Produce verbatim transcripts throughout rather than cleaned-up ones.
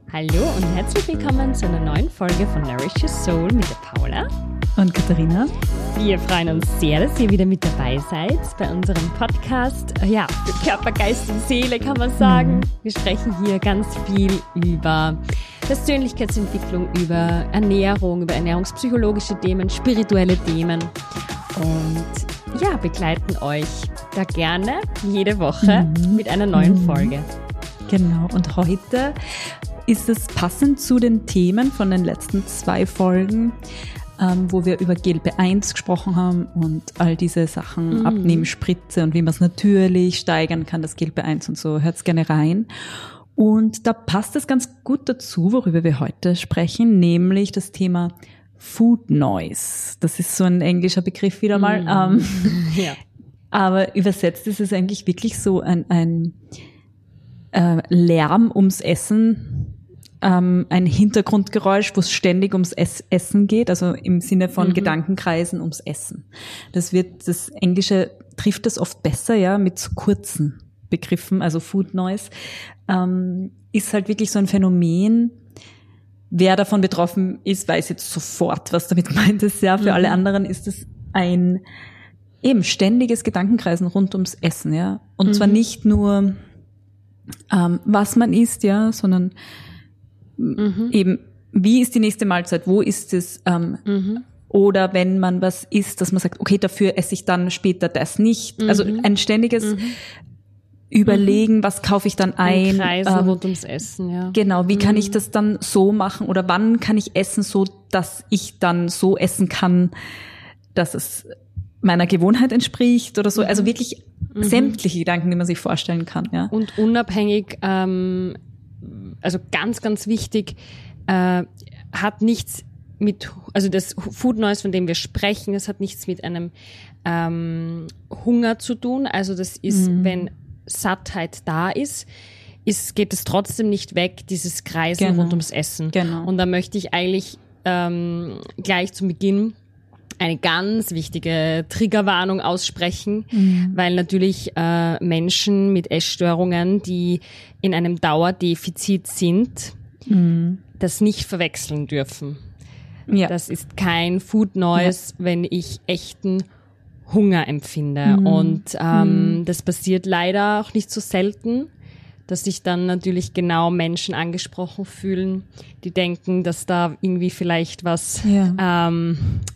Hallo und herzlich willkommen zu einer neuen Folge von Nourish Your Soul mit der Paula und Katharina. Wir freuen uns sehr, dass ihr wieder mit dabei seid bei unserem Podcast. Ja, für Körper, Geist und Seele kann man sagen. Mhm. Wir sprechen hier ganz viel über Persönlichkeitsentwicklung, über Ernährung, über ernährungspsychologische Themen, spirituelle Themen und ja, begleiten euch da gerne jede Woche mhm. mit einer neuen mhm. Folge. Genau, und heute ist es passend zu den Themen von den letzten zwei Folgen, ähm, wo wir über G L P eins gesprochen haben und all diese Sachen, mhm. Abnehmspritze und wie man es natürlich steigern kann, das G L P eins und so. Hört's gerne rein. Und da passt es ganz gut dazu, worüber wir heute sprechen, nämlich das Thema Food Noise. Das ist so ein englischer Begriff wieder mal. Mhm. Ähm, ja. Aber übersetzt ist es eigentlich wirklich so ein, ein äh, Lärm ums Essen, ähm, ein Hintergrundgeräusch, wo es ständig ums Ess- Essen geht, also im Sinne von mhm. Gedankenkreisen ums Essen. Das wird, das Englische trifft das oft besser, ja, mit so kurzen Begriffen, also Food Noise, ähm, ist halt wirklich so ein Phänomen. Wer davon betroffen ist, weiß jetzt sofort, was damit gemeint ist. Ja, für mhm. alle anderen ist es ein eben ständiges Gedankenkreisen rund ums Essen, ja. Und mhm. zwar nicht nur, ähm, was man isst, ja, sondern mhm. eben, wie ist die nächste Mahlzeit, wo ist es, ähm, mhm. oder wenn man was isst, dass man sagt, okay, dafür esse ich dann später das nicht. Mhm. Also ein ständiges mhm. Überlegen, mhm. was kaufe ich dann ein. Kreisen ähm, rund ums Essen, ja. Genau, wie mhm. kann ich das dann so machen oder wann kann ich essen, so dass ich dann so essen kann, dass es meiner Gewohnheit entspricht oder so. Also wirklich mhm. sämtliche Gedanken, die man sich vorstellen kann, ja. Und unabhängig, ähm, also ganz, ganz wichtig, äh, hat nichts mit, also das Food Noise, von dem wir sprechen, das hat nichts mit einem ähm, Hunger zu tun. Also das ist, mhm. wenn Sattheit da ist, ist, geht es trotzdem nicht weg, dieses Kreisen genau. rund ums Essen. Genau. Und da möchte ich eigentlich ähm, gleich zu Beginn eine ganz wichtige Triggerwarnung aussprechen, mhm. weil natürlich äh, Menschen mit Essstörungen, die in einem Dauerdefizit sind, mhm. das nicht verwechseln dürfen. Ja. Das ist kein Food Noise, ja. wenn ich echten Hunger empfinde. Mhm. Und ähm, mhm. das passiert leider auch nicht so selten, dass sich dann natürlich genau Menschen angesprochen fühlen, die denken, dass da irgendwie vielleicht was ja, ähm,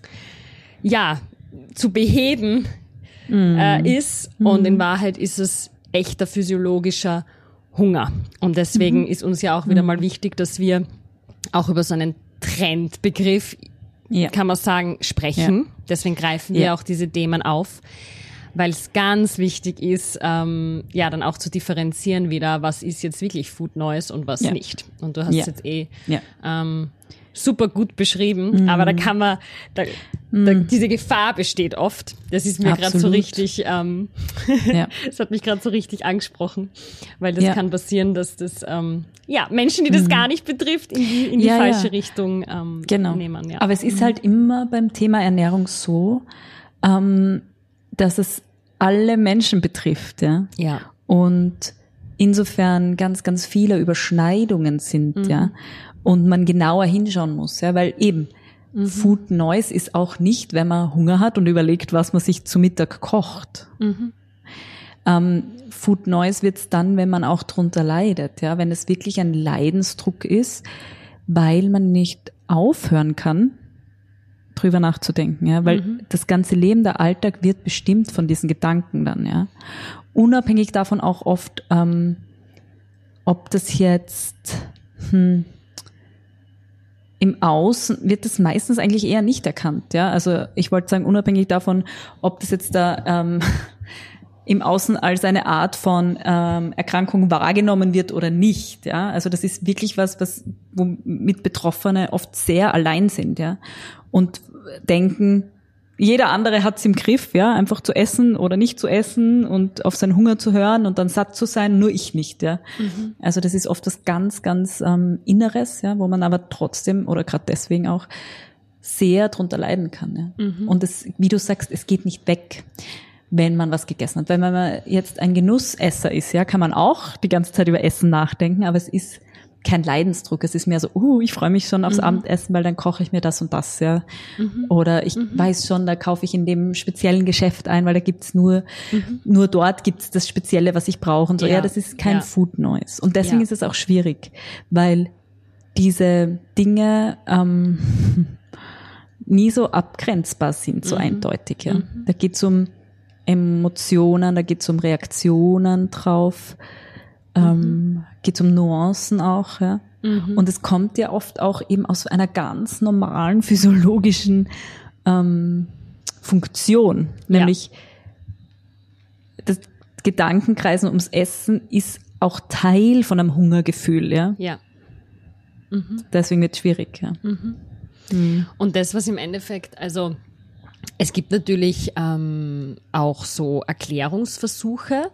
ja zu beheben mhm. äh, ist. Mhm. Und in Wahrheit ist es echter physiologischer Hunger. Und deswegen mhm. ist uns ja auch wieder mal wichtig, dass wir auch über so einen Trendbegriff, ja. kann man sagen, sprechen. Ja. Deswegen greifen wir ja. auch diese Themen auf, weil es ganz wichtig ist, ähm, ja, dann auch zu differenzieren wieder, was ist jetzt wirklich Food Noise und was ja. nicht. Und du hast ja. jetzt eh ja. ähm, super gut beschrieben, mm. aber da kann man, da, mm. da, diese Gefahr besteht oft. Das ist mir gerade so richtig, ähm, ja. das hat mich gerade so richtig angesprochen, weil das ja. kann passieren, dass das, ähm, ja, Menschen, die das mm. gar nicht betrifft, in die, in die ja, falsche ja. Richtung ähm, genau. nehmen. Ja. Aber es ist halt immer beim Thema Ernährung so, ähm, dass es alle Menschen betrifft, ja. Ja. Und insofern ganz, ganz viele Überschneidungen sind, mhm. ja. Und man genauer hinschauen muss, ja, weil eben mhm. Food Noise ist auch nicht, wenn man Hunger hat und überlegt, was man sich zu Mittag kocht. Mhm. Ähm, Food Noise wird's dann, wenn man auch drunter leidet, ja, wenn es wirklich ein Leidensdruck ist, weil man nicht aufhören kann, drüber nachzudenken, ja, weil mhm. das ganze Leben, der Alltag wird bestimmt von diesen Gedanken dann, ja. Unabhängig davon auch oft, ähm, ob das jetzt hm, im Außen wird das meistens eigentlich eher nicht erkannt, ja. Also ich wollte sagen, unabhängig davon, ob das jetzt da ähm, im Außen als eine Art von ähm, Erkrankung wahrgenommen wird oder nicht, ja. Also das ist wirklich was, was womit Betroffene oft sehr allein sind, ja, und denken, jeder andere hat's im Griff, ja, einfach zu essen oder nicht zu essen und auf seinen Hunger zu hören und dann satt zu sein, nur ich nicht, ja. Mhm. Also das ist oft was ganz, ganz ähm, Inneres, ja, wo man aber trotzdem oder gerade deswegen auch sehr drunter leiden kann, ja. Mhm. Und es, wie du sagst, es geht nicht weg, wenn man was gegessen hat. Weil wenn man jetzt ein Genussesser ist, ja, kann man auch die ganze Zeit über Essen nachdenken, aber es ist kein Leidensdruck. Es ist mehr so, uh, ich freue mich schon aufs Mhm. Abendessen, weil dann koche ich mir das und das, ja. Mhm. Oder ich Mhm. weiß schon, da kaufe ich in dem speziellen Geschäft ein, weil da gibt's nur, Mhm. nur dort gibt's das Spezielle, was ich brauche und so. Ja, Ja. das ist kein Ja. Food Noise. Und deswegen Ja. ist es auch schwierig, weil diese Dinge ähm, nie so abgrenzbar sind, so Mhm. eindeutig. Ja. Mhm. Da geht's um Emotionen, da geht's um Reaktionen drauf, ähm, geht's um Nuancen auch. Ja. Mhm. Und es kommt ja oft auch eben aus einer ganz normalen physiologischen ähm, Funktion, nämlich das Gedankenkreisen ums Essen ist auch Teil von einem Hungergefühl. Ja. Ja. Mhm. Deswegen wird es schwierig. Ja. Mhm. Mhm. Und das, was im Endeffekt, also es gibt natürlich ähm, auch so Erklärungsversuche,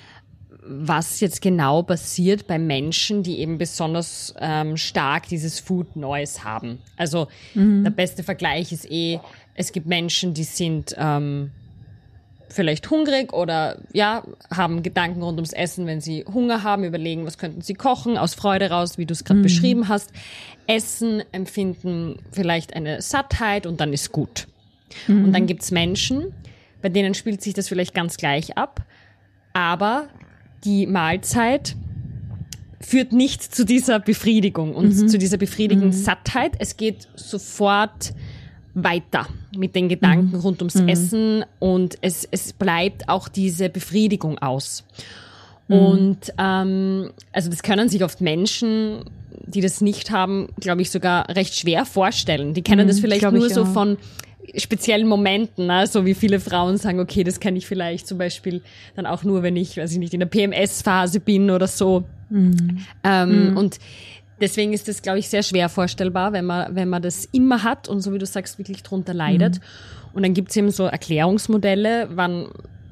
was jetzt genau passiert bei Menschen, die eben besonders ähm, stark dieses Food Noise haben. Also Mhm. der beste Vergleich ist eh, es gibt Menschen, die sind ähm, vielleicht hungrig oder ja, haben Gedanken rund ums Essen, wenn sie Hunger haben, überlegen, was könnten sie kochen, aus Freude raus, wie du es gerade Mhm. beschrieben hast. Essen, empfinden vielleicht eine Sattheit und dann ist gut. Mhm. Und dann gibt's Menschen, bei denen spielt sich das vielleicht ganz gleich ab, aber die Mahlzeit führt nicht zu dieser Befriedigung und Mhm. zu dieser befriedigenden Mhm. Sattheit. Es geht sofort weiter mit den Gedanken rund ums Mhm. Essen und es, es bleibt auch diese Befriedigung aus. Mhm. Und ähm, also das können sich oft Menschen, die das nicht haben, glaube ich, sogar recht schwer vorstellen. Die kennen Mhm, das vielleicht glaub ich nur so auch. von speziellen Momenten, ne? So wie viele Frauen sagen, okay, das kann ich vielleicht zum Beispiel dann auch nur, wenn ich, weiß ich nicht, in der P M S-Phase bin oder so. Mhm. Ähm, Mhm. Und deswegen ist das, glaube ich, sehr schwer vorstellbar, wenn man, wenn man das immer hat und so wie du sagst, wirklich drunter leidet. Und dann gibt's eben so Erklärungsmodelle, wann,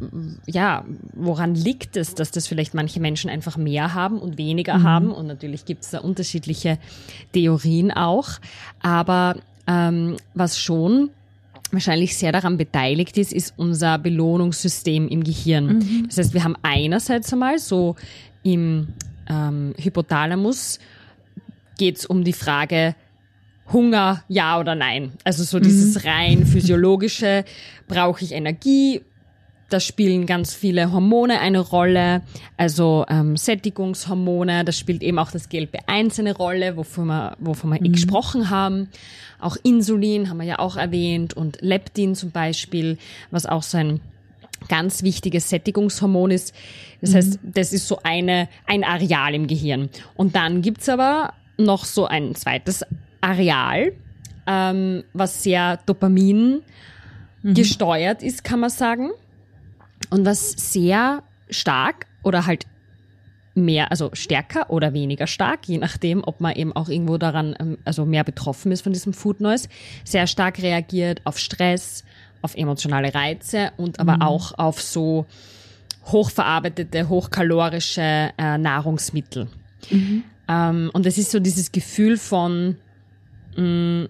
ja, woran liegt es, dass das vielleicht manche Menschen einfach mehr haben und weniger Mhm. haben. Und natürlich gibt's da unterschiedliche Theorien auch. Aber ähm, was schon wahrscheinlich sehr daran beteiligt ist, ist unser Belohnungssystem im Gehirn. Mhm. Das heißt, wir haben einerseits einmal so im ähm, Hypothalamus geht's um die Frage Hunger, ja oder nein. Also so dieses rein physiologische, brauche ich Energie? Da spielen ganz viele Hormone eine Rolle, also ähm, Sättigungshormone, da spielt eben auch das G L P eins eine Rolle, wovon wir, wovon wir eh gesprochen haben. Auch Insulin haben wir ja auch erwähnt und Leptin zum Beispiel, was auch so ein ganz wichtiges Sättigungshormon ist. Das heißt, das ist so eine, ein Areal im Gehirn. Und dann gibt's aber noch so ein zweites Areal, ähm, was sehr Dopamin gesteuert ist, kann man sagen. Und was sehr stark oder halt mehr, also stärker oder weniger stark, je nachdem, ob man eben auch irgendwo daran, ähm, also mehr betroffen ist von diesem Food Noise, sehr stark reagiert auf Stress, auf emotionale Reize und aber Mhm. auch auf so hochverarbeitete, hochkalorische äh, Nahrungsmittel. Mhm. Ähm, und es ist so dieses Gefühl von mh,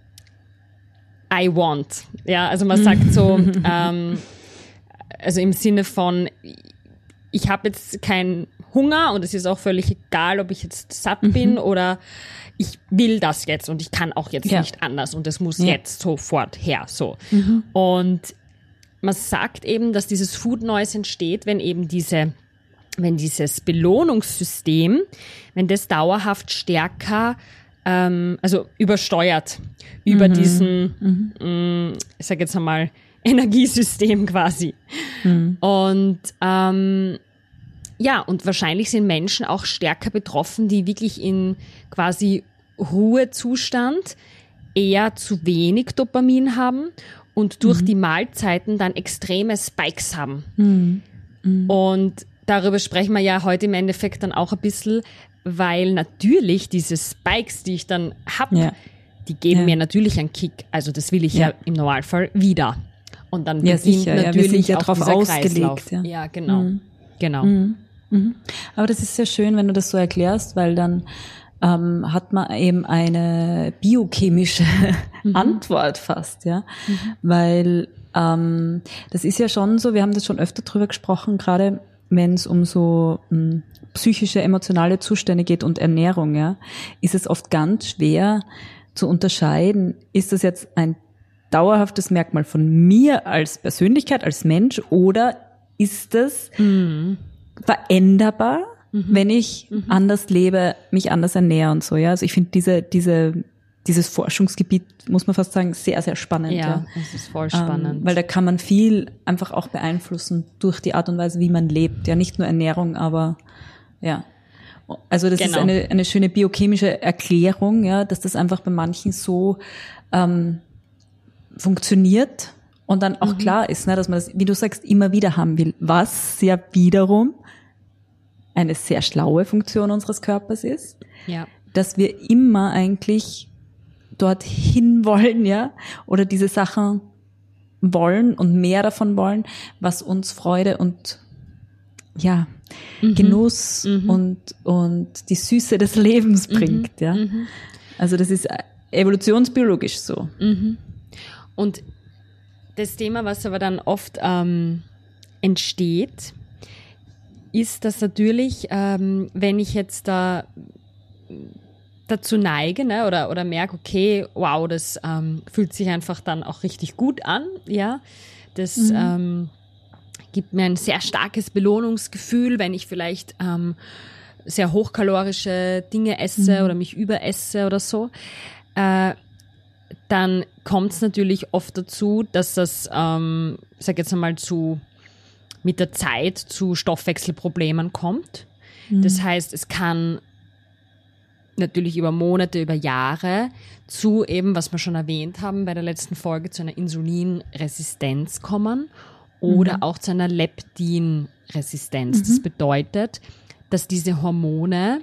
I want. Ja, also man sagt so, ähm, also im Sinne von, ich habe jetzt keinen Hunger und es ist auch völlig egal, ob ich jetzt satt bin oder ich will das jetzt und ich kann auch jetzt Ja. nicht anders und es muss Ja. jetzt sofort her. So. Und man sagt eben, dass dieses Food Noise entsteht, wenn eben diese, wenn dieses Belohnungssystem, wenn das dauerhaft stärker, ähm, also übersteuert über diesen, mh, ich sage jetzt einmal, Energiesystem quasi. Und ähm, ja, und wahrscheinlich sind Menschen auch stärker betroffen, die wirklich in quasi Ruhezustand eher zu wenig Dopamin haben und durch die Mahlzeiten dann extreme Spikes haben. Und darüber sprechen wir ja heute im Endeffekt dann auch ein bisschen, weil natürlich diese Spikes, die ich dann hab, Ja. die geben Ja. mir natürlich einen Kick. Also das will ich ja, Ja. im Normalfall wieder. Und dann Ja, beginnt sicher, ja, wir natürlich sind ja auch drauf dieser ausgelegt, Kreislauf. ja. Ja, genau. Mhm. Genau. Mhm. Mhm. Aber das ist sehr schön, wenn du das so erklärst, weil dann ähm, hat man eben eine biochemische Antwort fast, ja, weil ähm, das ist ja schon so, wir haben das schon öfter drüber gesprochen, gerade wenn es um so mh, psychische, emotionale Zustände geht und Ernährung, ja, ist es oft ganz schwer zu unterscheiden, ist das jetzt ein dauerhaftes Merkmal von mir als Persönlichkeit, als Mensch, oder ist das mhm. veränderbar, mhm. wenn ich mhm. anders lebe, mich anders ernähre und so, ja. Also ich finde diese, diese, dieses Forschungsgebiet, muss man fast sagen, sehr, sehr spannend. Ja, ja. es ist voll spannend. Ähm, weil da kann man viel einfach auch beeinflussen durch die Art und Weise, wie man lebt. Ja, nicht nur Ernährung, aber ja. Also das genau. ist eine, eine schöne biochemische Erklärung, ja, dass das einfach bei manchen so ähm, funktioniert und dann auch mhm. klar ist, ne, dass man das, wie du sagst, immer wieder haben will, was ja wiederum eine sehr schlaue Funktion unseres Körpers ist, ja. dass wir immer eigentlich dorthin wollen, ja, oder diese Sachen wollen und mehr davon wollen, was uns Freude und ja, mhm. Genuss mhm. und und die Süße des Lebens bringt, mhm. ja. Mhm. Also das ist evolutionsbiologisch so. Mhm. Und das Thema, was aber dann oft ähm, entsteht, ist, dass natürlich, ähm, wenn ich jetzt da dazu neige, ne, oder oder merke, okay, wow, das ähm, fühlt sich einfach dann auch richtig gut an, ja, das mhm. ähm, gibt mir ein sehr starkes Belohnungsgefühl, wenn ich vielleicht ähm, sehr hochkalorische Dinge esse mhm. oder mich überesse oder so, äh, dann kommt es natürlich oft dazu, dass das, ähm, ich sag jetzt einmal, zu mit der Zeit zu Stoffwechselproblemen kommt. Mhm. Das heißt, es kann natürlich über Monate, über Jahre zu eben, was wir schon erwähnt haben bei der letzten Folge, zu einer Insulinresistenz kommen oder mhm. auch zu einer Leptinresistenz. Mhm. Das bedeutet, dass diese Hormone,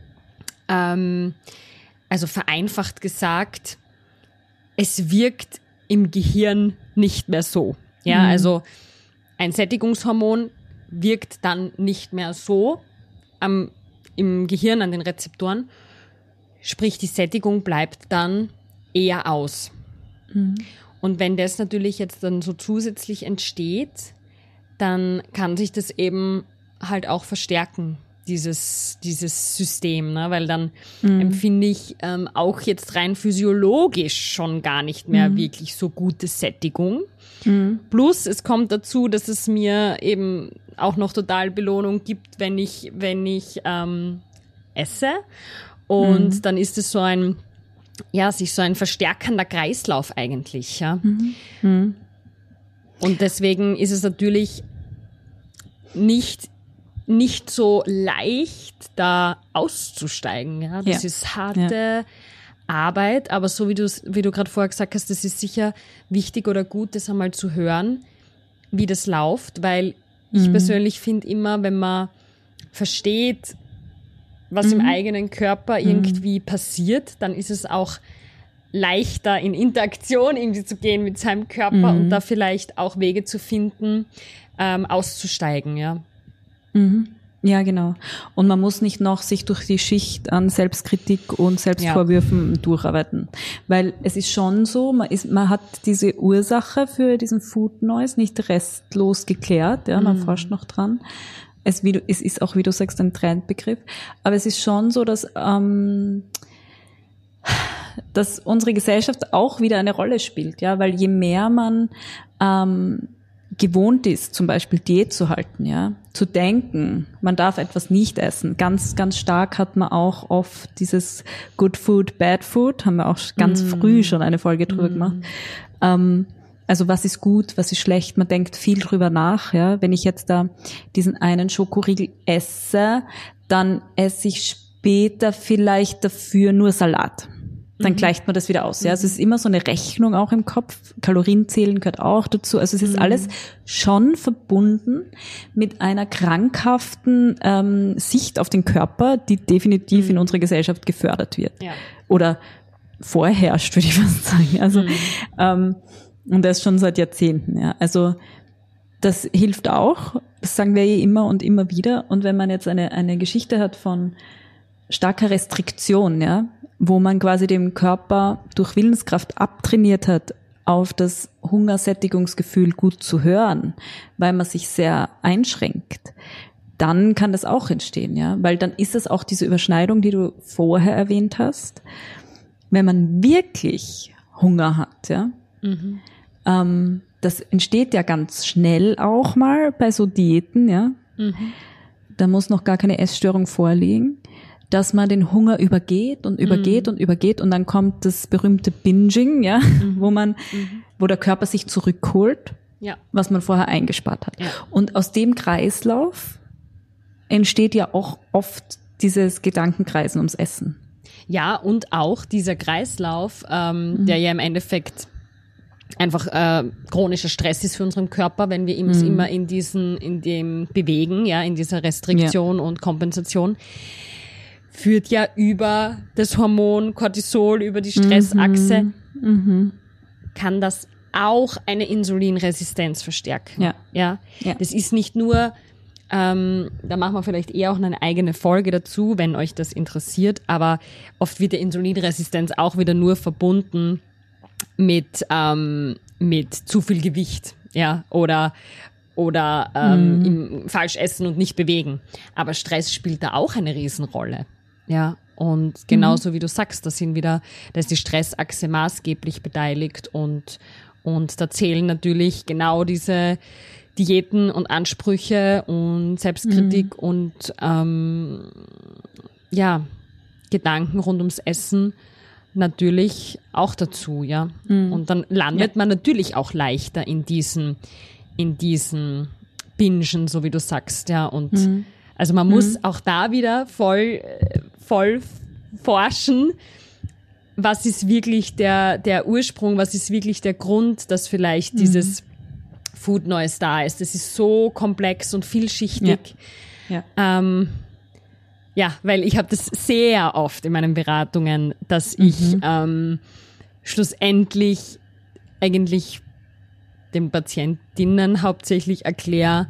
ähm, also vereinfacht gesagt, es wirkt im Gehirn nicht mehr so. Ja, mhm. also ein Sättigungshormon wirkt dann nicht mehr so am, im Gehirn an den Rezeptoren. Sprich, die Sättigung bleibt dann eher aus. Mhm. Und wenn das natürlich jetzt dann so zusätzlich entsteht, dann kann sich das eben halt auch verstärken, dieses, dieses System, ne? Weil dann mhm. empfinde ich ähm, auch jetzt rein physiologisch schon gar nicht mehr mhm. wirklich so gute Sättigung. Mhm. Plus es kommt dazu, dass es mir eben auch noch total Belohnung gibt, wenn ich, wenn ich ähm, esse. Und mhm. dann ist es so ein, ja, sich so ein verstärkender Kreislauf eigentlich, ja. Mhm. Mhm. Und deswegen ist es natürlich nicht, nicht so leicht, da auszusteigen, ja. Das ja. ist harte ja. Arbeit, aber so wie du wie du gerade vorher gesagt hast, das ist sicher wichtig oder gut, das einmal zu hören, wie das läuft, weil ich mhm. persönlich finde immer, wenn man versteht, was mhm. im eigenen Körper irgendwie mhm. passiert, dann ist es auch leichter, in Interaktion irgendwie zu gehen mit seinem Körper mhm. und da vielleicht auch Wege zu finden, ähm, auszusteigen, ja. Mhm. Ja, genau. Und man muss nicht noch sich durch die Schicht an Selbstkritik und Selbstvorwürfen ja. durcharbeiten. Weil es ist schon so, man ist, man hat diese Ursache für diesen Food Noise nicht restlos geklärt, ja, man mhm. forscht noch dran. Es, wie du, es ist auch, wie du sagst, ein Trendbegriff. Aber es ist schon so, dass, ähm, dass unsere Gesellschaft auch wieder eine Rolle spielt, ja, weil je mehr man ähm, gewohnt ist, zum Beispiel Diät zu halten, ja, zu denken, man darf etwas nicht essen. Ganz, ganz stark hat man auch oft dieses Good Food, Bad Food, haben wir auch ganz mm. früh schon eine Folge drüber mm. gemacht. Ähm, Also was ist gut, was ist schlecht? Man denkt viel drüber nach. Ja, wenn ich jetzt da diesen einen Schokoriegel esse, dann esse ich später vielleicht dafür nur Salat. Dann mhm. gleicht man das wieder aus. Ja, also es ist immer so eine Rechnung auch im Kopf. Kalorienzählen gehört auch dazu. Also es ist mhm. alles schon verbunden mit einer krankhaften ähm, Sicht auf den Körper, die definitiv mhm. in unserer Gesellschaft gefördert wird. Ja. Oder vorherrscht, würde ich fast sagen. Also mhm. ähm, und das schon seit Jahrzehnten, ja. Also das hilft auch, das sagen wir eh immer und immer wieder. Und wenn man jetzt eine eine Geschichte hat von starker Restriktion, ja, wo man quasi dem Körper durch Willenskraft abtrainiert hat, auf das Hungersättigungsgefühl gut zu hören, weil man sich sehr einschränkt, dann kann das auch entstehen, ja, weil dann ist es auch diese Überschneidung, die du vorher erwähnt hast. Wenn man wirklich Hunger hat, ja, mhm. ähm, das entsteht ja ganz schnell auch mal bei so Diäten, ja. Mhm. Da muss noch gar keine Essstörung vorliegen, dass man den Hunger übergeht und übergeht mhm. und übergeht und dann kommt das berühmte Binging, ja, mhm. wo man, mhm. wo der Körper sich zurückholt, ja. was man vorher eingespart hat. Ja. Und aus dem Kreislauf entsteht ja auch oft dieses Gedankenkreisen ums Essen. Ja, und auch dieser Kreislauf, ähm, mhm. der ja im Endeffekt einfach äh, chronischer Stress ist für unseren Körper, wenn wir uns mhm. immer in diesen, in dem bewegen, ja, in dieser Restriktion ja. und Kompensation, führt ja über das Hormon Cortisol, über die Stressachse, mhm. Mhm. kann das auch eine Insulinresistenz verstärken. Ja. Ja? Ja. Das ist nicht nur, ähm, da machen wir vielleicht eher auch eine eigene Folge dazu, wenn euch das interessiert, aber oft wird der Insulinresistenz auch wieder nur verbunden mit, ähm, mit zu viel Gewicht, ja, oder, oder ähm, mhm. im, falsch essen und nicht bewegen. Aber Stress spielt da auch eine Riesenrolle, ja. Und genauso mhm. wie du sagst, da sind wieder, da ist die Stressachse maßgeblich beteiligt und, und da zählen natürlich genau diese Diäten und Ansprüche und Selbstkritik mhm. und ähm, ja, Gedanken rund ums Essen natürlich auch dazu, ja. Mhm. Und dann landet ja. man natürlich auch leichter in diesen, in diesen Bingen, so wie du sagst, ja. Und mhm. also man muss mhm. auch da wieder voll, voll forschen, was ist wirklich der, der Ursprung, was ist wirklich der Grund, dass vielleicht mhm. dieses Food Noise da ist. Das ist so komplex und vielschichtig. Ja, ja. Ähm, ja weil ich habe das sehr oft in meinen Beratungen, dass mhm. ich ähm, schlussendlich eigentlich den Patientinnen hauptsächlich erkläre,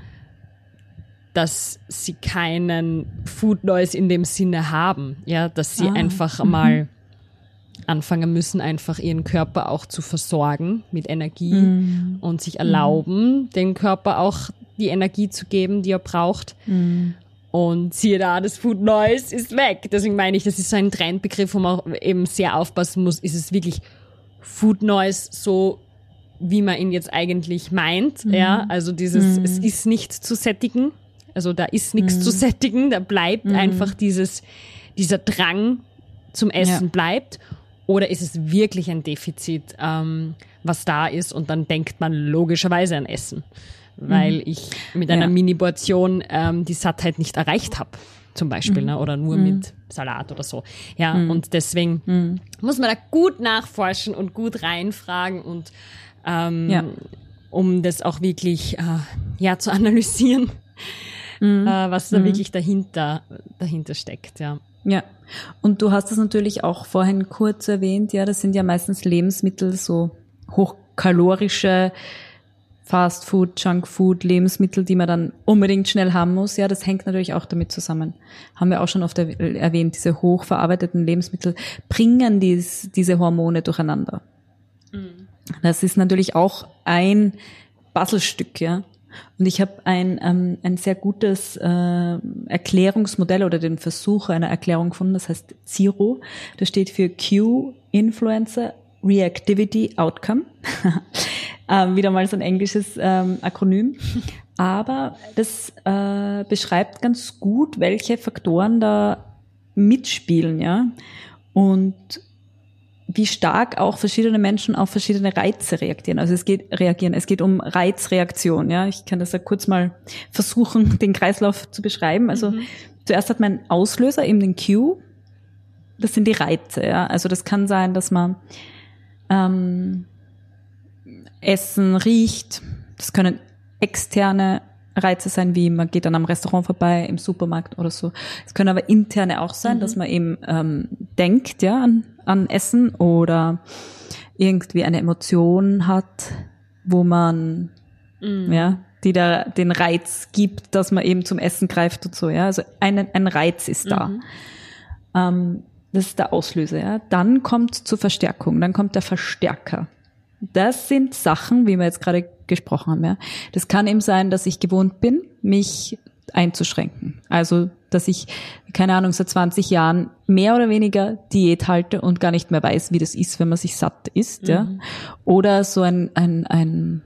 dass sie keinen Food Noise in dem Sinne haben, ja, dass sie ah. einfach mhm. mal anfangen müssen, einfach ihren Körper auch zu versorgen mit Energie mm. und sich erlauben, mm. dem Körper auch die Energie zu geben, die er braucht. Mm. Und siehe da, das Food Noise ist weg. Deswegen meine ich, das ist so ein Trendbegriff, wo man eben sehr aufpassen muss. Ist es wirklich Food Noise so, wie man ihn jetzt eigentlich meint? Mm. Ja, also dieses, mm. es ist nicht zu sättigen. Also da ist nichts mm. zu sättigen. Da bleibt mm. einfach dieses, dieser Drang zum Essen ja. bleibt. Oder ist es wirklich ein Defizit, ähm, was da ist und dann denkt man logischerweise an Essen, weil mhm. ich mit einer ja. Mini-Portion ähm, die Sattheit nicht erreicht habe, zum Beispiel, mhm. ne? Oder nur mhm. mit Salat oder so. Ja, mhm. und deswegen mhm. muss man da gut nachforschen und gut reinfragen und ähm, ja. um das auch wirklich äh, ja zu analysieren, mhm. äh, was da mhm. wirklich dahinter dahinter steckt, ja. Ja, und du hast das natürlich auch vorhin kurz erwähnt, ja, das sind ja meistens Lebensmittel, so hochkalorische Fastfood, Junkfood, Lebensmittel, die man dann unbedingt schnell haben muss. Ja, das hängt natürlich auch damit zusammen. Haben wir auch schon oft erwähnt, diese hochverarbeiteten Lebensmittel bringen dies, diese Hormone durcheinander. Mhm. Das ist natürlich auch ein Puzzlestück, ja. Und ich habe ein ähm, ein sehr gutes äh, Erklärungsmodell oder den Versuch einer Erklärung gefunden, das heißt C I R O. Das steht für Cue, Influencer, Reactivity, Outcome. ähm, wieder mal so ein englisches ähm, Akronym. Aber das äh, beschreibt ganz gut, welche Faktoren da mitspielen, ja. Und wie stark auch verschiedene Menschen auf verschiedene Reize reagieren. Also es geht reagieren. Es geht um Reizreaktion. Ja, ich kann das ja kurz mal versuchen, den Kreislauf zu beschreiben. Also mhm. zuerst hat man einen Auslöser, eben den Cue. Das sind die Reize. Ja, also das kann sein, dass man ähm, Essen riecht. Das können externe Reize sein, wie man geht dann am Restaurant vorbei, im Supermarkt oder so. Es können aber interne auch sein, mhm. dass man eben ähm, denkt, ja, an, an Essen oder irgendwie eine Emotion hat, wo man, mhm. ja, die da den Reiz gibt, dass man eben zum Essen greift und so, ja. Also ein, ein Reiz ist da. Mhm. Ähm, das ist der Auslöser, ja. Dann kommt zur Verstärkung, dann kommt der Verstärker. Das sind Sachen, wie wir jetzt gerade gesprochen haben, ja. Das kann eben sein, dass ich gewohnt bin, mich einzuschränken. Also, dass ich, keine Ahnung, seit zwanzig Jahren mehr oder weniger Diät halte und gar nicht mehr weiß, wie das ist, wenn man sich satt isst, mhm. ja. Oder so ein, ein, ein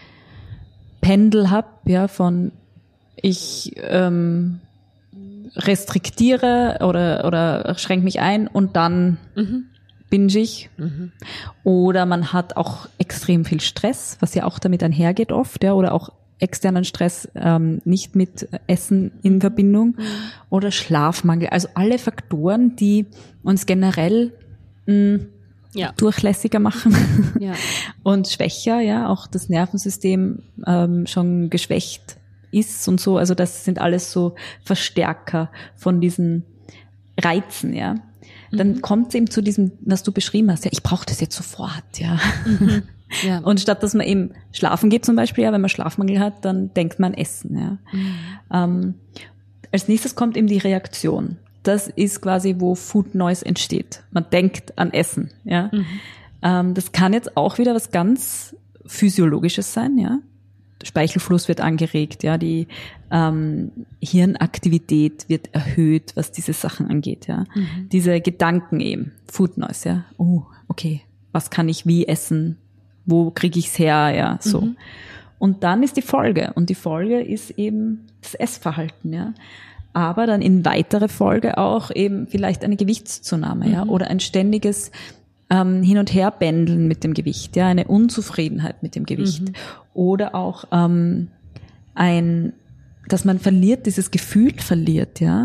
Pendel hab, ja, von ich ähm, restriktiere oder oder schränke mich ein und dann mhm. binge ich. Mhm. Oder man hat auch extrem viel Stress, was ja auch damit einhergeht oft, ja, oder auch externen Stress ähm, nicht mit Essen in Verbindung mhm. oder Schlafmangel. Also alle Faktoren, die uns generell mh, ja. durchlässiger machen ja. und schwächer, ja, auch das Nervensystem ähm, schon geschwächt ist und so. Also das sind alles so Verstärker von diesen Reizen, ja. Dann mhm. kommt es eben zu diesem, was du beschrieben hast, ja, ich brauche das jetzt sofort, ja. Mhm. Ja. Und statt dass man eben schlafen geht zum Beispiel, ja, wenn man Schlafmangel hat, dann denkt man an Essen. Ja. Mhm. Ähm, als nächstes kommt eben die Reaktion. Das ist quasi, wo Food Noise entsteht. Man denkt an Essen. Ja. Mhm. Ähm, das kann jetzt auch wieder was ganz Physiologisches sein. Ja. Speichelfluss wird angeregt, ja, die ähm, Hirnaktivität wird erhöht, was diese Sachen angeht. Ja. Mhm. Diese Gedanken eben, Food Noise. Ja. Oh, okay, was kann ich wie essen? Wo kriege ich's her, ja, so. Mhm. Und dann ist die Folge. Und die Folge ist eben das Essverhalten, ja. Aber dann in weitere Folge auch eben vielleicht eine Gewichtszunahme, mhm. ja, oder ein ständiges ähm, Hin- und Herbändeln mit dem Gewicht, ja, eine Unzufriedenheit mit dem Gewicht. Mhm. Oder auch ähm, ein, dass man verliert, dieses Gefühl verliert, ja,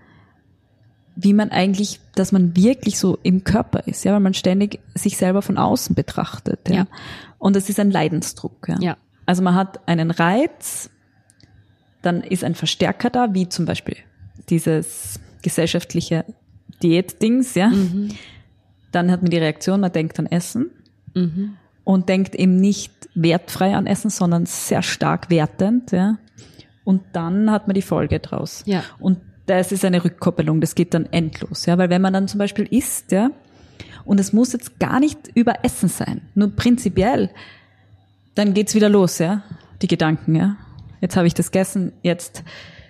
wie man eigentlich, dass man wirklich so im Körper ist, ja, weil man ständig sich selber von außen betrachtet, ja. ja. Und das ist ein Leidensdruck, ja. ja. Also man hat einen Reiz, dann ist ein Verstärker da, wie zum Beispiel dieses gesellschaftliche Diät-Dings, ja. Mhm. Dann hat man die Reaktion, man denkt an Essen mhm. und denkt eben nicht wertfrei an Essen, sondern sehr stark wertend, ja. Und dann hat man die Folge draus. Ja. Und das ist eine Rückkoppelung, das geht dann endlos, ja, weil wenn man dann zum Beispiel isst, ja, und es muss jetzt gar nicht über Essen sein, nur prinzipiell, dann geht's wieder los, ja, die Gedanken, ja. Jetzt habe ich das gegessen, jetzt,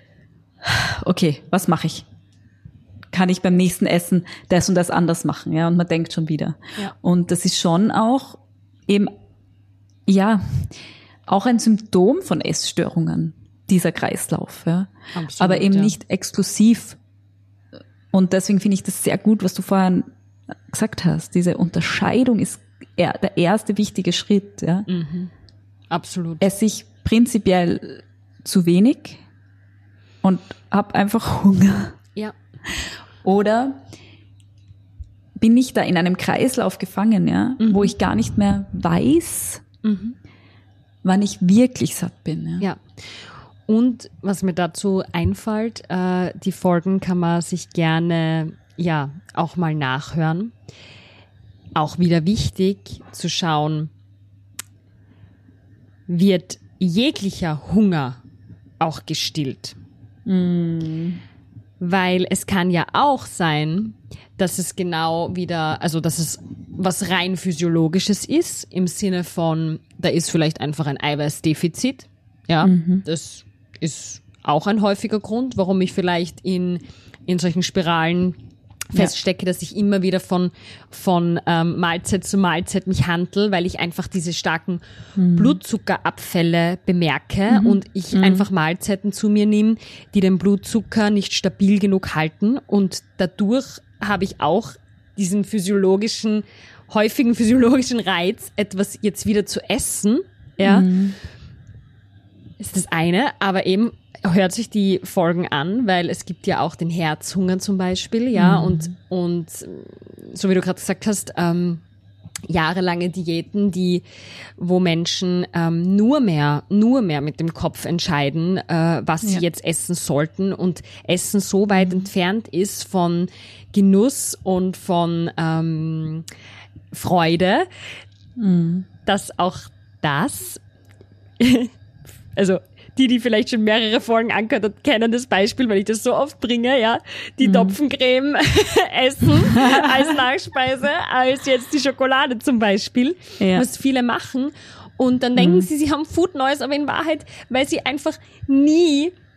okay, was mache ich? Kann ich beim nächsten Essen das und das anders machen, ja, und man denkt schon wieder. Ja. Und das ist schon auch eben, ja, auch ein Symptom von Essstörungen. Dieser Kreislauf, ja. Absolut, aber eben ja. nicht exklusiv. Und deswegen finde ich das sehr gut, was du vorhin gesagt hast. Diese Unterscheidung ist er, der erste wichtige Schritt, ja. Mhm. Absolut. Esse ich prinzipiell zu wenig und habe einfach Hunger. Ja. Oder bin ich da in einem Kreislauf gefangen, ja, mhm. wo ich gar nicht mehr weiß, mhm. wann ich wirklich satt bin. Ja. ja. Und was mir dazu einfällt, äh, die Folgen kann man sich gerne ja auch mal nachhören. Auch wieder wichtig zu schauen, wird jeglicher Hunger auch gestillt. Mm. Weil es kann ja auch sein, dass es genau wieder, also dass es was rein Physiologisches ist, im Sinne von, da ist vielleicht einfach ein Eiweißdefizit. Ja, mhm. das ist auch ein häufiger Grund, warum ich vielleicht in, in solchen Spiralen feststecke, ja. dass ich immer wieder von, von ähm, Mahlzeit zu Mahlzeit mich handle, weil ich einfach diese starken mhm. Blutzuckerabfälle bemerke mhm. und ich mhm. einfach Mahlzeiten zu mir nehme, die den Blutzucker nicht stabil genug halten, und dadurch habe ich auch diesen physiologischen, häufigen physiologischen Reiz, etwas jetzt wieder zu essen, ja. Mhm. Ist das eine, aber eben hört sich die Folgen an, weil es gibt ja auch den Herzhunger zum Beispiel, ja, mhm. und, und so wie du gerade gesagt hast, ähm, jahrelange Diäten, die, wo Menschen ähm, nur mehr, nur mehr mit dem Kopf entscheiden, äh, was sie ja. jetzt essen sollten, und Essen so weit mhm. entfernt ist von Genuss und von ähm, Freude, mhm. dass auch das also die, die vielleicht schon mehrere Folgen angehört haben, kennen das Beispiel, weil ich das so oft bringe, ja, die mhm. Topfencreme essen als Nachspeise, als jetzt die Schokolade zum Beispiel, ja. was viele machen. Und dann denken mhm. sie, sie haben Food Noise, aber in Wahrheit, weil sie einfach nie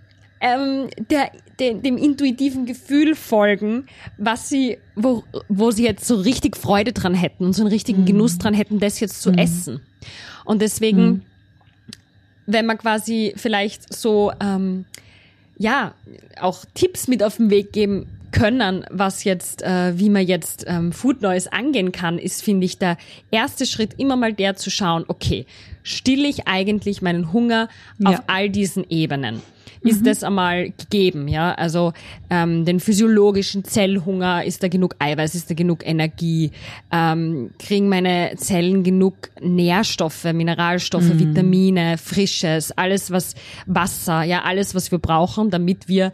ähm, der, de, dem intuitiven Gefühl folgen, was sie, wo, wo sie jetzt so richtig Freude dran hätten und so einen richtigen mhm. Genuss dran hätten, das jetzt zu mhm. essen. Und deswegen, mhm. wenn man quasi vielleicht so, ähm, ja, auch Tipps mit auf den Weg geben können, was jetzt, äh, wie man jetzt ähm, Food Noise angehen kann, ist, finde ich, der erste Schritt immer mal der zu schauen, okay, stille ich eigentlich meinen Hunger ja. auf all diesen Ebenen? Ist mhm. das einmal gegeben, ja? Also ähm, den physiologischen Zellhunger, ist da genug Eiweiß, ist da genug Energie? Ähm, kriegen meine Zellen genug Nährstoffe, Mineralstoffe, mhm. Vitamine, Frisches, alles was Wasser, ja, alles was wir brauchen, damit wir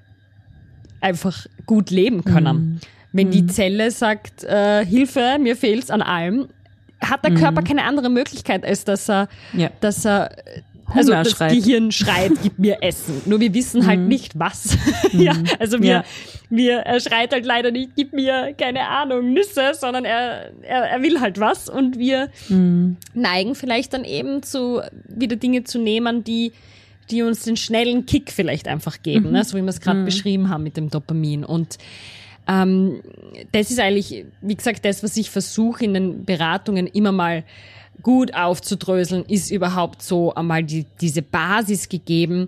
einfach gut leben können. Mhm. Wenn mhm. die Zelle sagt, äh, Hilfe, mir fehlt's an allem, hat der Körper mhm. keine andere Möglichkeit, als dass er, ja. dass er Also das schreit. Gehirn schreit, gib mir Essen. Nur wir wissen halt mm. nicht, was. Mm. ja, also wir, ja. wir, er schreit halt leider nicht, gib mir, keine Ahnung, Nüsse, sondern er, er, er will halt was. Und wir mm. neigen vielleicht dann eben zu, wieder Dinge zu nehmen, die, die uns den schnellen Kick vielleicht einfach geben, mm. ne? So wie wir es gerade mm. beschrieben haben mit dem Dopamin. Und ähm, das ist eigentlich, wie gesagt, das, was ich versuche in den Beratungen immer mal gut aufzudröseln, ist überhaupt so einmal die, diese Basis gegeben,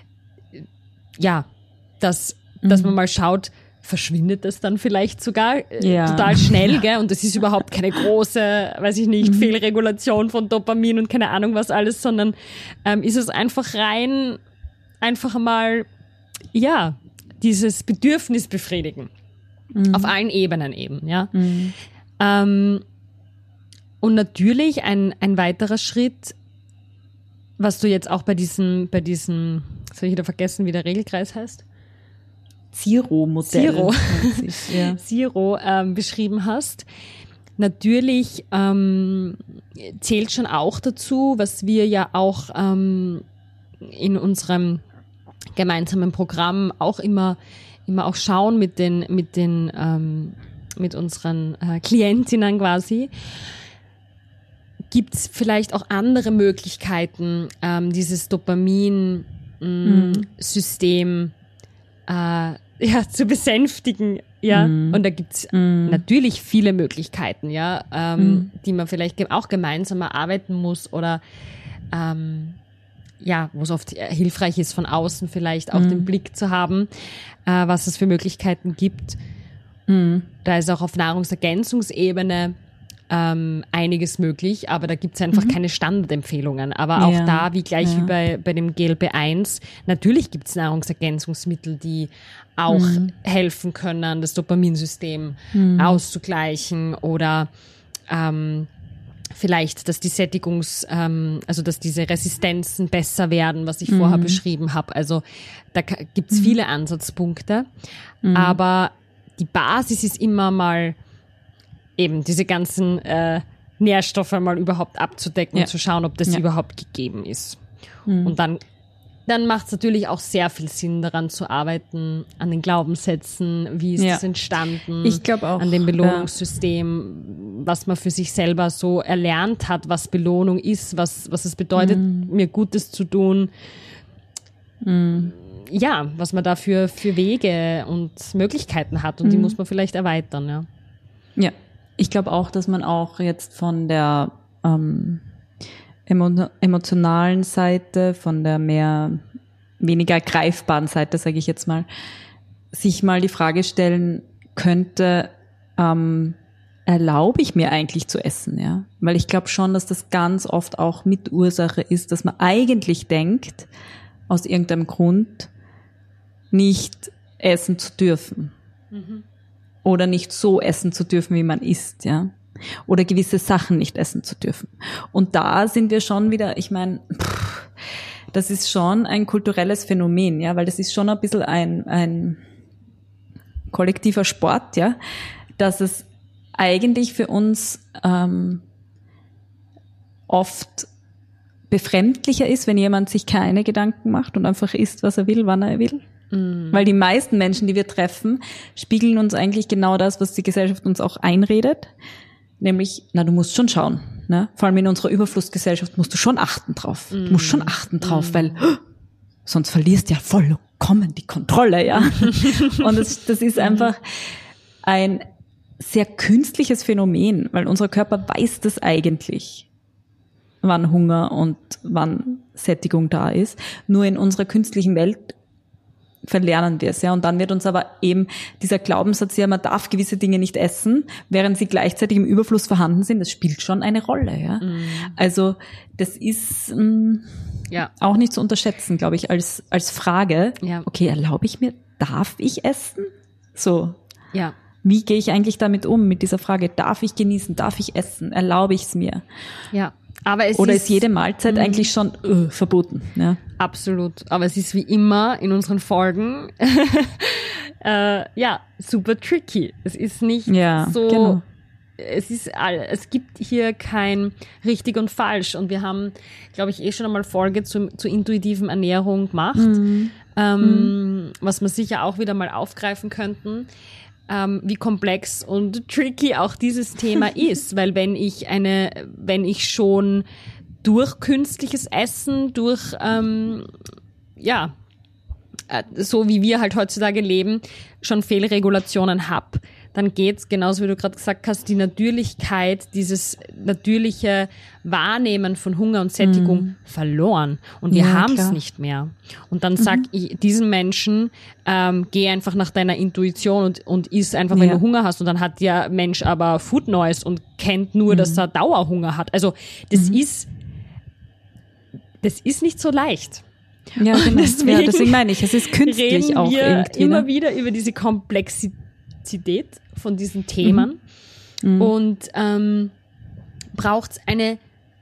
ja, dass, mhm. dass man mal schaut, verschwindet das dann vielleicht sogar ja. total schnell, gell? Und das ist überhaupt keine große, weiß ich nicht, mhm. Fehlregulation von Dopamin und keine Ahnung was alles, sondern ähm, ist es einfach rein, einfach mal, ja, dieses Bedürfnis befriedigen. Mhm. Auf allen Ebenen eben, ja. Mhm. Ähm, Und natürlich ein, ein weiterer Schritt, was du jetzt auch bei diesem, bei diesem, soll ich wieder vergessen, wie der Regelkreis heißt? Zero-Modell. Zero. ja. Zero ähm, beschrieben hast. Natürlich ähm, zählt schon auch dazu, was wir ja auch ähm, in unserem gemeinsamen Programm auch immer, immer auch schauen mit den, mit den, ähm, mit unseren äh, Klientinnen quasi. Gibt es vielleicht auch andere Möglichkeiten, ähm, dieses Dopamin-System mm. äh, ja, zu besänftigen? Ja, mm. und da gibt's mm. natürlich viele Möglichkeiten, ja, ähm, mm. die man vielleicht ge- auch gemeinsam erarbeiten muss oder ähm, ja, wo es oft hilfreich ist, von außen vielleicht auch mm. den Blick zu haben, äh, was es für Möglichkeiten gibt. Mm. Da ist auch auf Nahrungsergänzungsebene Ähm, einiges möglich, aber da gibt's einfach mhm. keine Standardempfehlungen. Aber auch ja, da, wie gleich ja. wie bei, bei dem G L B eins, natürlich gibt's Nahrungsergänzungsmittel, die auch mhm. helfen können, das Dopaminsystem mhm. auszugleichen oder ähm, vielleicht, dass die Sättigungs-, ähm, also dass diese Resistenzen besser werden, was ich mhm. vorher beschrieben habe. Also da k- gibt's mhm. viele Ansatzpunkte, mhm. aber die Basis ist immer mal eben diese ganzen äh, Nährstoffe mal überhaupt abzudecken ja. und zu schauen, ob das ja. überhaupt gegeben ist. Mhm. Und dann, dann macht es natürlich auch sehr viel Sinn, daran zu arbeiten, an den Glaubenssätzen, wie ist ja. das entstanden, ich glaube auch, an dem Belohnungssystem, ja. was man für sich selber so erlernt hat, was Belohnung ist, was, was es bedeutet, mhm. mir Gutes zu tun. Mhm. Ja, was man da für, für Wege und Möglichkeiten hat und mhm. die muss man vielleicht erweitern. Ja. Ja. Ich glaube auch, dass man auch jetzt von der ähm, emo- emotionalen Seite, von der mehr weniger greifbaren Seite, sage ich jetzt mal, sich mal die Frage stellen könnte, ähm, erlaube ich mir eigentlich zu essen? Ja? Weil ich glaube schon, dass das ganz oft auch Mitursache ist, dass man eigentlich denkt, aus irgendeinem Grund nicht essen zu dürfen. Mhm. Oder nicht so essen zu dürfen, wie man isst, ja. Oder gewisse Sachen nicht essen zu dürfen. Und da sind wir schon wieder, ich meine, das ist schon ein kulturelles Phänomen, ja, weil das ist schon ein bisschen ein, ein kollektiver Sport, ja, dass es eigentlich für uns ähm, oft befremdlicher ist, wenn jemand sich keine Gedanken macht und einfach isst, was er will, wann er will. Mhm. Weil die meisten Menschen, die wir treffen, spiegeln uns eigentlich genau das, was die Gesellschaft uns auch einredet. Nämlich, na, du musst schon schauen. Ne? Vor allem in unserer Überflussgesellschaft musst du schon achten drauf. Mhm. Du musst schon achten drauf, mhm. weil oh, sonst verlierst du ja voll bekommen die Kontrolle, ja. Und das, das ist einfach ein sehr künstliches Phänomen, weil unser Körper weiß das eigentlich, wann Hunger und wann Sättigung da ist. Nur in unserer künstlichen Welt verlernen wir es, ja. Und dann wird uns aber eben dieser Glaubenssatz, ja, man darf gewisse Dinge nicht essen, während sie gleichzeitig im Überfluss vorhanden sind, das spielt schon eine Rolle, ja. Mm. Also, das ist mh, ja auch nicht zu unterschätzen, glaube ich, als, als Frage. Ja. Okay, erlaube ich mir, darf ich essen? So. Ja. Wie gehe ich eigentlich damit um, mit dieser Frage, darf ich genießen, darf ich essen, erlaube ich es mir? Ja. Aber es Oder ist, ist jede Mahlzeit mh. eigentlich schon uh, verboten? Ja. Absolut. Aber es ist wie immer in unseren Folgen äh, ja super tricky. Es ist nicht ja, so. Genau. Es ist all, es gibt hier kein richtig und falsch. Und wir haben, glaube ich, eh schon einmal Folge zu, zu intuitiven Ernährung gemacht, mhm. Ähm, mhm. was wir sicher auch wieder mal aufgreifen könnten. Ähm, wie komplex und tricky auch dieses Thema ist, weil wenn ich eine, wenn ich schon durch künstliches Essen, durch ähm, ja, äh, so wie wir halt heutzutage leben, schon Fehlregulationen habe, dann geht's genauso wie du gerade gesagt hast, die Natürlichkeit, dieses natürliche Wahrnehmen von Hunger und Sättigung mhm. verloren. Und wir ja, haben es nicht mehr. Und dann mhm. sag ich diesen Menschen, ähm, geh einfach nach deiner Intuition und, und iss einfach, wenn ja. du Hunger hast. Und dann hat der Mensch aber Food Noise und kennt nur, mhm. dass er Dauerhunger hat. Also das mhm. ist, das ist nicht so leicht. Ja, genau. Deswegen, ja, deswegen meine ich, es ist künstlich reden auch wir irgendwie. Immer ne? wieder über diese Komplexität von diesen Themen mhm. und ähm, braucht es eine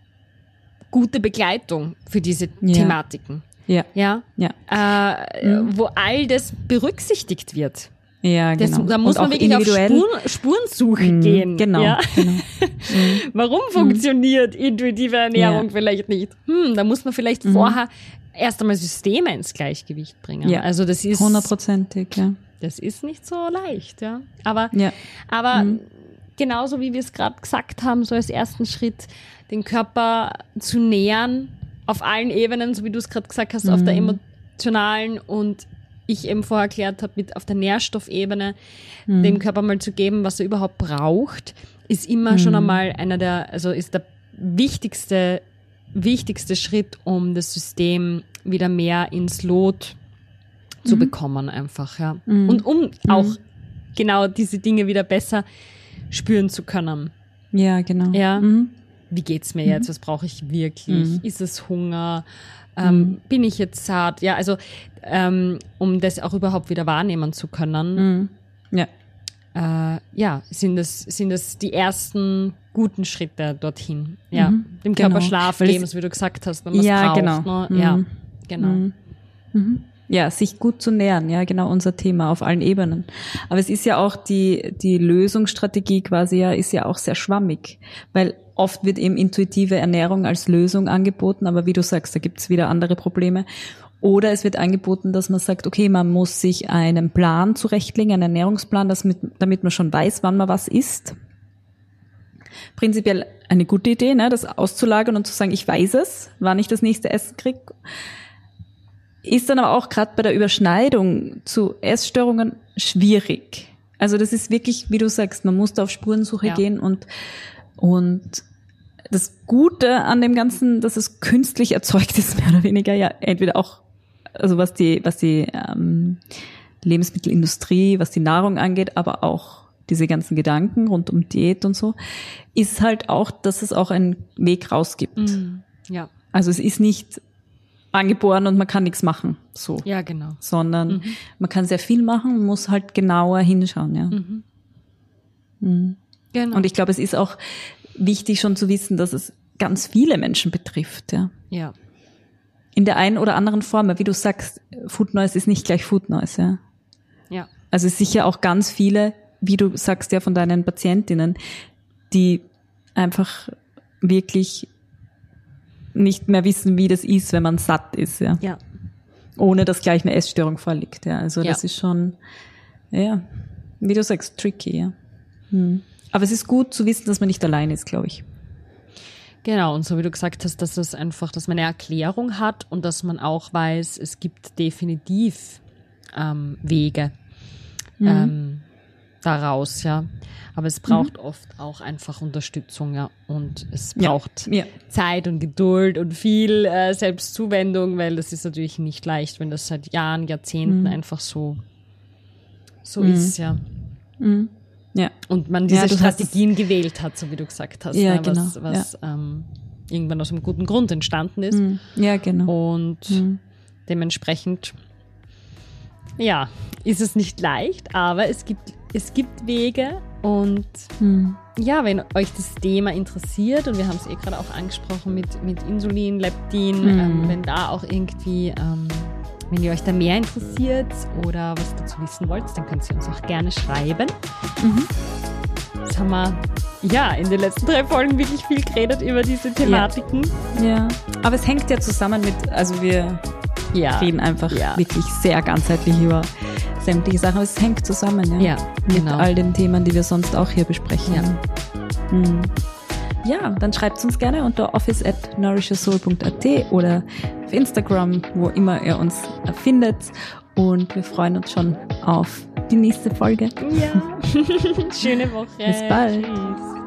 gute Begleitung für diese ja. Thematiken. Ja. Ja. ja. Äh, mhm. Wo all das berücksichtigt wird. Ja, genau. Das, da muss und man wirklich auf Spuren, Spurensuche mhm. gehen. Genau. Ja? genau. Mhm. Warum funktioniert intuitive Ernährung ja. vielleicht nicht? Hm, da muss man vielleicht mhm. vorher erst einmal Systeme ins Gleichgewicht bringen. Ja. Also das ist hundertprozentig, ja. Das ist nicht so leicht, ja. Aber, ja. aber mhm. genauso wie wir es gerade gesagt haben, so als ersten Schritt, den Körper zu nähern, auf allen Ebenen, so wie du es gerade gesagt hast, mhm. auf der emotionalen und ich eben vorher erklärt habe, mit auf der Nährstoffebene, mhm. dem Körper mal zu geben, was er überhaupt braucht, ist immer mhm. schon einmal einer der, also ist der wichtigste, wichtigste Schritt, um das System wieder mehr ins Lot zu mhm. bekommen einfach, ja. Mhm. Und um mhm. auch genau diese Dinge wieder besser spüren zu können. Ja, genau. Ja. Mhm. Wie geht's mir jetzt? Was brauche ich wirklich? Mhm. Ist es Hunger? Ähm, mhm. Bin ich jetzt satt? Ja, also ähm, um das auch überhaupt wieder wahrnehmen zu können. Mhm. Ja. Äh, ja, sind das, sind das die ersten guten Schritte dorthin. Ja. Mhm. Dem Körper genau. Schlaf geben, wie du gesagt hast, wenn man es ja, braucht. Genau. Ne? Mhm. Ja, genau. Mhm. Mhm. Ja, sich gut zu nähern, ja, genau unser Thema auf allen Ebenen. Aber es ist ja auch die, die Lösungsstrategie quasi ja, ist ja auch sehr schwammig, weil oft wird eben intuitive Ernährung als Lösung angeboten, aber wie du sagst, da gibt's wieder andere Probleme. Oder es wird angeboten, dass man sagt, okay, man muss sich einen Plan zurechtlegen, einen Ernährungsplan, das mit, damit man schon weiß, wann man was isst. Prinzipiell eine gute Idee, ne, das auszulagern und zu sagen, ich weiß es, wann ich das nächste Essen kriege. Ist dann aber auch gerade bei der Überschneidung zu Essstörungen schwierig. Also das ist wirklich, wie du sagst, man muss da auf Spurensuche ja. gehen und und das Gute an dem Ganzen, dass es künstlich erzeugt ist, mehr oder weniger, ja, entweder auch, also was die was die ähm, Lebensmittelindustrie, was die Nahrung angeht, aber auch diese ganzen Gedanken rund um Diät und so, ist halt auch, dass es auch einen Weg raus gibt. Mm, ja. Also es ist nicht angeboren und man kann nichts machen, so. Ja, genau. Sondern mhm. man kann sehr viel machen, man muss halt genauer hinschauen, ja. Mhm. Mhm. Genau. Und ich glaube, es ist auch wichtig schon zu wissen, dass es ganz viele Menschen betrifft, ja. Ja. In der einen oder anderen Form, wie du sagst, Food Noise ist nicht gleich Food Noise, ja. Ja. Also es ist sicher auch ganz viele, wie du sagst ja von deinen Patientinnen, die einfach wirklich nicht mehr wissen, wie das ist, wenn man satt ist, ja. Ja. Ohne dass gleich eine Essstörung vorliegt, ja. Also ja. das ist schon, ja, wie du sagst, tricky, ja. Hm. Aber es ist gut zu wissen, dass man nicht allein ist, glaube ich. Genau, und so wie du gesagt hast, dass es einfach, dass man eine Erklärung hat und dass man auch weiß, es gibt definitiv ähm, Wege Mhm. ähm, daraus, ja. Aber es braucht Mhm. oft auch einfach Unterstützung, ja. Und es Ja. braucht Ja. Zeit und Geduld und viel äh, Selbstzuwendung, weil das ist natürlich nicht leicht, wenn das seit Jahren, Jahrzehnten Mhm. einfach so, so Mhm. ist, ja. Mhm. Ja. Und man diese Ja, du hast es- Strategien gewählt hat, so wie du gesagt hast, Ja, ne, genau, was, was ähm, irgendwann aus einem guten Grund entstanden ist. Mhm. Ja, genau. Und Mhm. dementsprechend, ja, ist es nicht leicht, aber es gibt, es gibt Wege. Und Mhm. ja, wenn euch das Thema interessiert, und wir haben es eh gerade auch angesprochen mit, mit Insulin, Leptin, Mhm. ähm, wenn da auch irgendwie, ähm, wenn ihr euch da mehr interessiert oder was dazu wissen wollt, dann könnt ihr uns auch gerne schreiben. Mhm. Das haben wir ja in den letzten drei Folgen wirklich viel geredet über diese Thematiken. Ja. Aber es hängt ja zusammen mit, also wir Ja. reden einfach Ja. wirklich sehr ganzheitlich über sämtliche Sachen. Aber es hängt zusammen, ja. Ja, Mit genau. all den Themen, die wir sonst auch hier besprechen. Ja. Mhm. Ja, dann schreibt uns gerne unter office at nourishersoul punkt a t oder auf Instagram, wo immer ihr uns findet. Und wir freuen uns schon auf die nächste Folge. Ja. Schöne Woche. Bis bald. Tschüss.